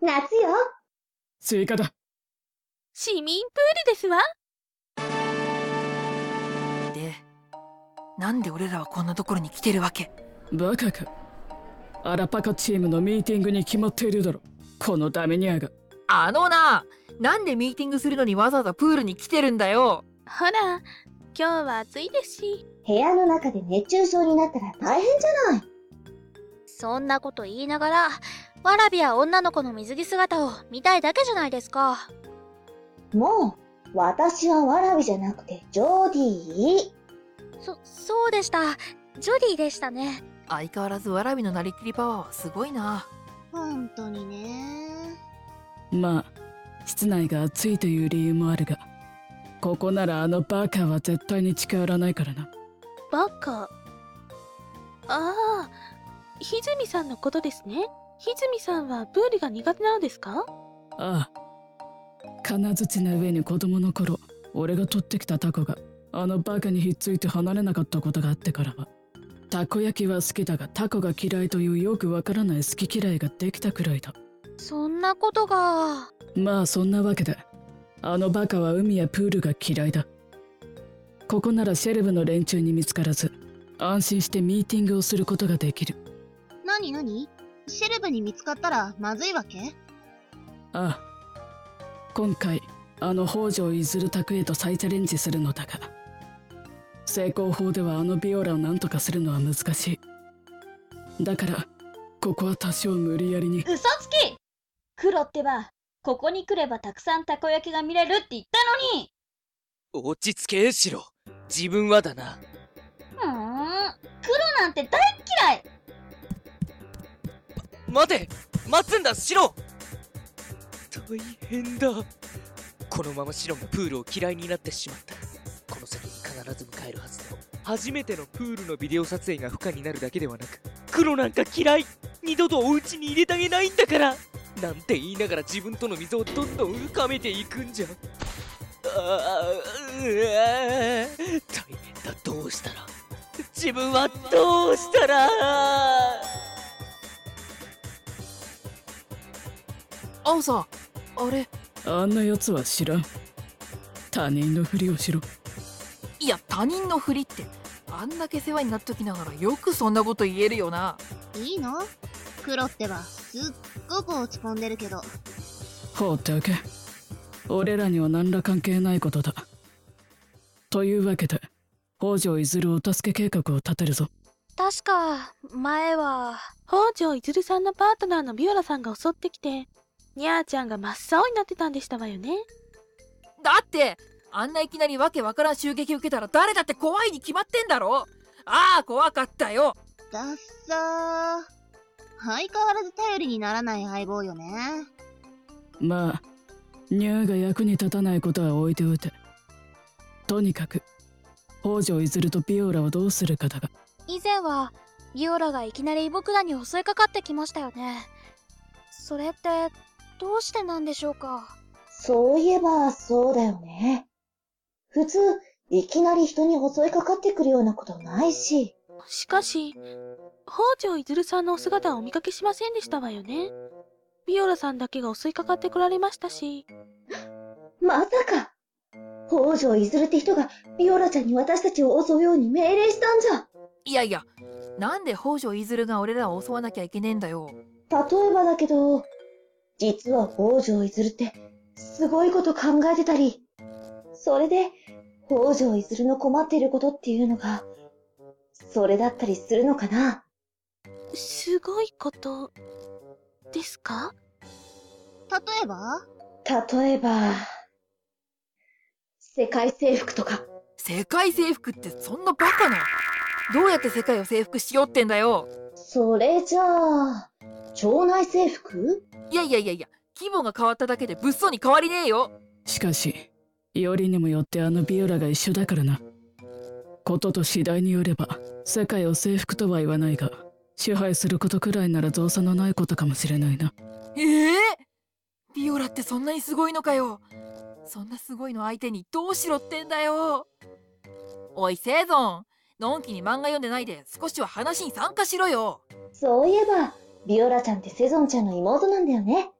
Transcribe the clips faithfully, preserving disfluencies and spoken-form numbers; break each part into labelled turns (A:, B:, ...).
A: 夏よ。
B: 追加だ。
C: 市民プールですわ。
D: で、なんで俺らはこんなところに来てるわけ？
B: バカか。アラパカチームのミーティングに決まっているだろ、このダメニャーが。
D: あのな、なんでミーティングするのにわざわざプールに来てるんだよ。
C: ほら、今日は暑いですし。
A: 部屋の中で熱中症になったら大変じゃない。
E: そんなこと言いながら、わらびや女の子の水着姿を見たいだけじゃないですか。
A: もう、私はわらびじゃなくてジョディ。
E: そ、そうでした。ジョディでしたね。
D: 相変わらずわらびのなりきりパワーはすごいな。
A: 本当にね。
B: まあ、室内が暑いという理由もあるが、ここならあのバカは絶対に近寄らないからな。
C: バカ。ああ、ひずみさんのことですね。ひずみさんはプールが苦手なのですか？
B: ああ。金槌の上に子供の頃、俺が取ってきたタコがあのバカにひっついて離れなかったことがあってからは、たこ焼きは好きだがタコが嫌いというよくわからない好き嫌いができたくらいだ。
E: そんなことが。
B: まあそんなわけで、あのバカは海やプールが嫌いだ。ここならシェルブの連中に見つからず、安心してミーティングをすることができる。
A: なになに？シェルブに見つかったらまずいわけ？
B: ああ。今回、あの北条いずる宅へと再チャレンジするのだが、成功法ではあのビオラを何とかするのは難しい。だから、ここは多少無理やりに。
F: 嘘つき！黒ってば、ここに来ればたくさんたこ焼きが見れるって言ったのに。
G: 落ち着け、シロ。自分はだな。
F: うーん、黒なんて大嫌い！
G: ま、待て！待つんだ、シロ！大変だ。このままシロがプールを嫌いになってしまったら、この先に必ず迎えるはずだ。初めてのプールのビデオ撮影が不可になるだけではなく、黒なんか嫌い！二度とお家に入れてあげないんだから！なんて言いながら自分との溝をどんどん深めていくんじゃ。ああ、うわ、大変だ。どうしたら、自分はどうしたら。
D: 青さ、あれ。
B: あんなやつは知らん。他人のふりをしろ。
D: いや、他人のふりって、あんだけ世話になっときながらよくそんなこと言えるよな。
A: いいの？黒ってば、すっごく落ち込んでるけど。
B: 放っておけ。俺らには何ら関係ないことだ。というわけで、北条いずるお助け計画を立てるぞ。
E: 確か、前は。
C: 北条いずるさんのパートナーのビオラさんが襲ってきて、ニャーちゃんが真っ青になってたんでしたわよね。
D: だって、あんないきなりわけわからん襲撃受けたら誰だって怖いに決まってんだろ。ああ、怖かったよ。
A: だっさー。相変わらず頼りにならない相棒よね。
B: まあ、ニューが役に立たないことは置いておいて。とにかく、北条いずるとビオラをどうするかだが。
E: 以前は、ビオラがいきなり僕らに襲いかかってきましたよね。それって、どうしてなんでしょうか。
A: そういえば、そうだよね。普通、いきなり人に襲いかかってくるようなことないし。
C: しかし、北条いずるさんのお姿はお見かけしませんでしたわよね。ビオラさんだけが襲いかかってこられましたし。
A: まさか、北条いずるって人がビオラちゃんに私たちを襲うように命令したんじゃ。
D: いやいや、なんで北条いずるが俺らを襲わなきゃいけねえんだよ。
A: 例えばだけど、実は北条いずるってすごいこと考えてたり、それで北条いずるの困っていることっていうのが、それだったりするのかな。
C: すごいことですか？
A: 例えば例えば、世界征服とか。
D: 世界征服ってそんなバカな。どうやって世界を征服しようってんだよ。
A: それじゃあ、町内征服？
D: いやいやいやいや、規模が変わっただけで物騒に変わりねえよ。
B: しかし、よりにもよってあのビオラが一緒だからな。ことと次第によれば、世界を征服とは言わないが、支配することくらいなら造作のないことかもしれないな。
D: ええー、ビオラってそんなにすごいのかよ。そんなすごいの相手にどうしろってんだよ。おいセゾン、のんきに漫画読んでないで少しは話に参加しろよ。
A: そういえばビオラちゃんってセゾンちゃんの妹なんだよね。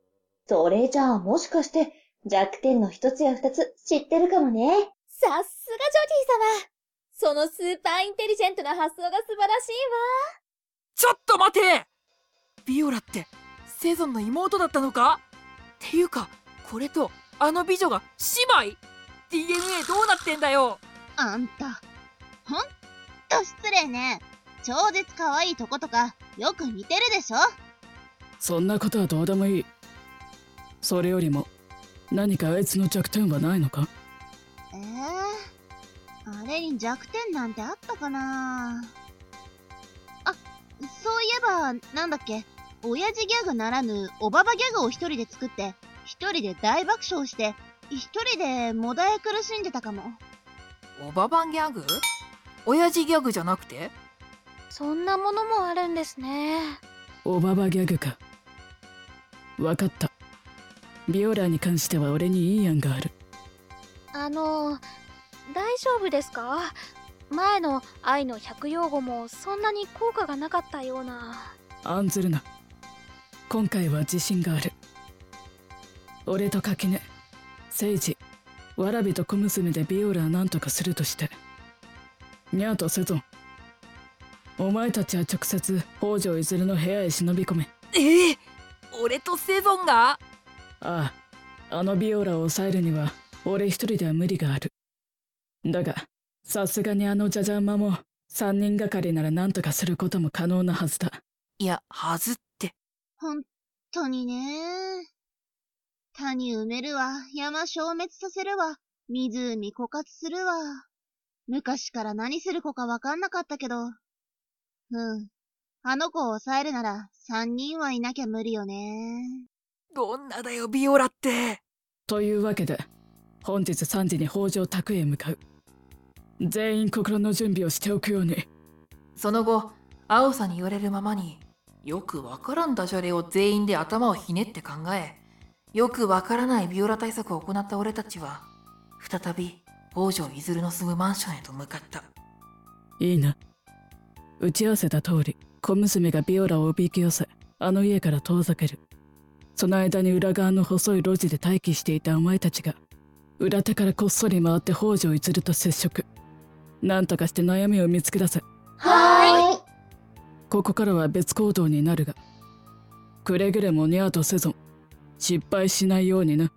A: それじゃあもしかして弱点の一つや二つ知ってるかもね。
H: さすがジョディ様。そのスーパーインテリジェントな発想が素晴らしいわ。
D: ちょっと待て。ビオラってセゾンの妹だったのか？っていうかこれとあの美女が姉妹？ ディーエヌエー どうなってんだよ。
I: あんたほんと失礼ね。超絶可愛いとことかよく似てるでしょ。
B: そんなことはどうでもいい。それよりも何かあいつの弱点はないのか？
I: えー、あれに弱点なんてあったかなあ。そういえばなんだっけ、親父ギャグならぬおばばギャグを一人で作って一人で大爆笑して一人でもだえ苦しんでたかも。
D: おばばギャグ？親父ギャグじゃなくて？
E: そんなものもあるんですね。
B: おばばギャグか。わかった。ビオラに関しては俺にいい案がある。
E: あの大丈夫ですか？前の愛の百用語もそんなに効果がなかったような。
B: 案ずるな。今回は自信がある。俺と垣根、聖司、わらびと小娘でビオラは何とかするとして、ニャーとセゾン、お前たちは直接北条譲の部屋へ忍び込め。
D: ええ、俺とセゾンが？
B: ああ、あのビオラを抑えるには俺一人では無理がある。だがさすがにあのジャジャンマも三人がかりなら何とかすることも可能なはずだ。
D: いや、はずって。
I: ほんとにね。谷埋めるわ、山消滅させるわ、湖枯渇するわ。昔から何する子かわかんなかったけど。うん。あの子を抑えるなら三人はいなきゃ無理よね。
D: どんなだよ、ビオラって。
B: というわけで、本日さんじに北条宅へ向かう。全員心の準備をしておくように。
D: その後、青さに言われるままに、よくわからんダジャレを全員で頭をひねって考え、よくわからないビオラ対策を行った俺たちは、再び北条譲の住むマンションへと向かった。
B: いいな。打ち合わせた通り、小娘がビオラをおびき寄せ、あの家から遠ざける。その間に裏側の細い路地で待機していたお前たちが、裏手からこっそり回って北条譲と接触。なんとかして悩みを見つけ出せ。
A: はーい。
B: ここからは別行動になるが、くれぐれもニャーとセゾン、失敗しないようにな。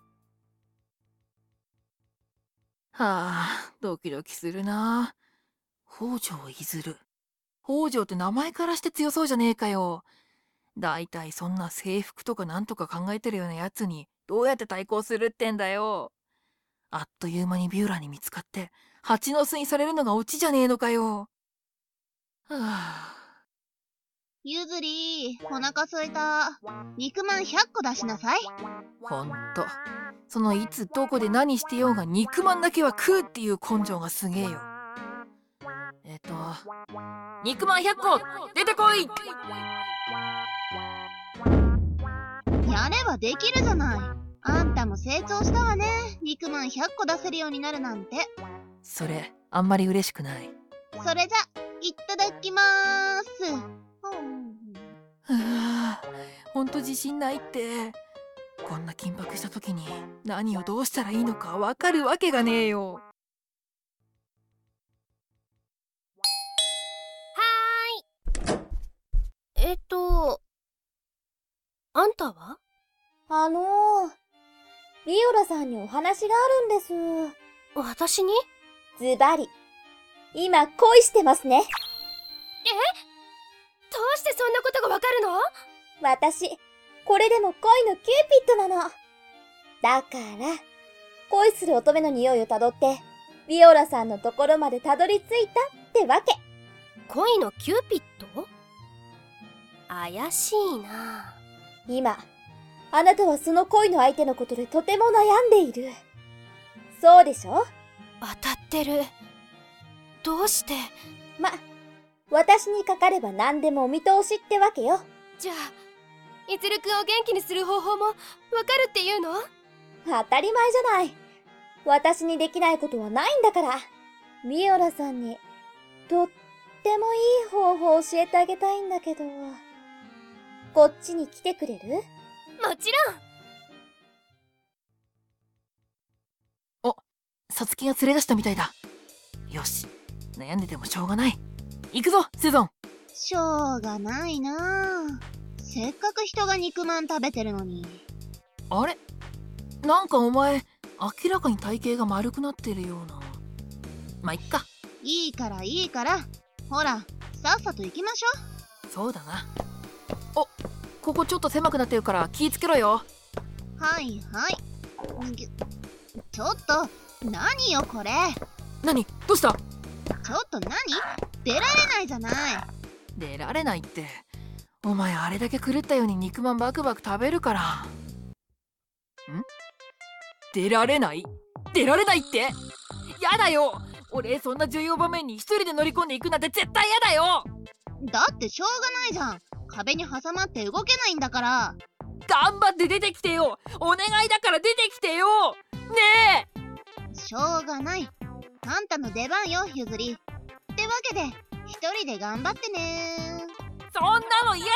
D: はあ、ドキドキするな。北条譲。北条って名前からして強そうじゃねえかよ。だいたいそんな制服とかなんとか考えてるようなやつにどうやって対抗するってんだよ。あっという間にビューラに見つかって蜂の巣にされるのがオチじゃねえのかよ。はあ。
I: ゆずり、お腹すいた。肉まんひゃっこ出しなさい。
D: ほんと。そのいつどこで何してようが肉まんだけは食うっていう根性がすげえよ。えっと、肉まんひゃっこ出てこい！
I: やればできるじゃない。あんたも成長したわね。肉まんひゃっこ出せるようになるなんて。
D: それ、あんまり嬉しくない。
I: それじゃ、いただきまーす。
D: うわぁ、ほんと自信ないって。こんな緊迫した時に何をどうしたらいいのかわかるわけがねえよ。
H: えっと、あんたは？
E: あのー、ビオラさんにお話があるんです。
H: 私に？
E: ズバリ。今恋してますね。
H: え？どうしてそんなことがわかるの？
E: 私、これでも恋のキューピッドなの。だから、恋する乙女の匂いをたどって、ビオラさんのところまでたどり着いたってわけ。
H: 恋のキューピッド？怪しいな。
E: 今、あなたはその恋の相手のことでとても悩んでいる。そうでしょ？
H: 当たってる。どうして？
E: ま、私にかかれば何でもお見通しってわけよ。
H: じゃあ、いつるくんを元気にする方法もわかるっていうの？
E: 当たり前じゃない。私にできないことはないんだから。ビオラさんに、とってもいい方法を教えてあげたいんだけど。こっちに来てくれる？
H: もちろん。
D: さつきが連れ出したみたいだ。よし、悩んでてもしょうがない。行くぞセゾン。
I: しょうがないなあ。せっかく人が肉まん食べてるのに。
D: あれ、なんかお前明らかに体型が丸くなってるような。まあいっか。
I: いいからいいから、ほらさっさと行きましょ
D: う。そうだな。お、ここちょっと狭くなってるから気ぃつけろよ。
I: はいはい。ちょっと何よこれ。
D: 何、どうした？
I: ちょっと何？出られないじゃない。
D: 出られないって、お前あれだけ狂ったように肉まんバクバク食べるから。ん？出られない？出られないって？やだよ。俺そんな重要場面に一人で乗り込んでいくなんて絶対やだよ。
I: だってしょうがないじゃん。壁に挟まって動けないんだから。
D: 頑張って出てきてよ。お願いだから出てきてよ。ね
I: え。しょうがない。あんたの出番よ、ゆずり。ってわけで一人で頑張ってね。
D: そんなの嫌だ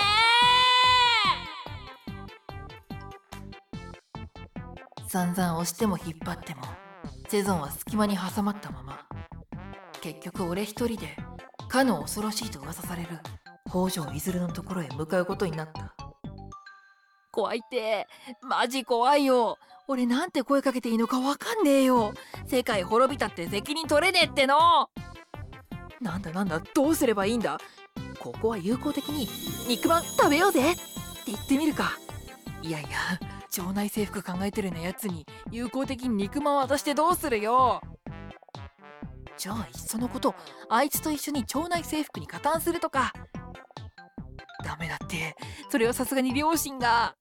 D: って。散々押しても引っ張ってもセゾンは隙間に挟まったまま。結局俺一人でかの恐ろしいと噂される北条いずるのところへ向かうことになった。怖いって、マジ怖いよ。俺なんて声かけていいのかわかんねえよ。世界滅びたって責任取れねえっての。なんだなんだ、どうすればいいんだ。ここは友好的に肉まん食べようぜって言ってみるか。いやいや、腸内征服考えてるようなやつに友好的に肉まん渡してどうするよ。じゃあいっそのことあいつと一緒に腸内征服に加担するとか。ダメだって、それはさすがに両親が。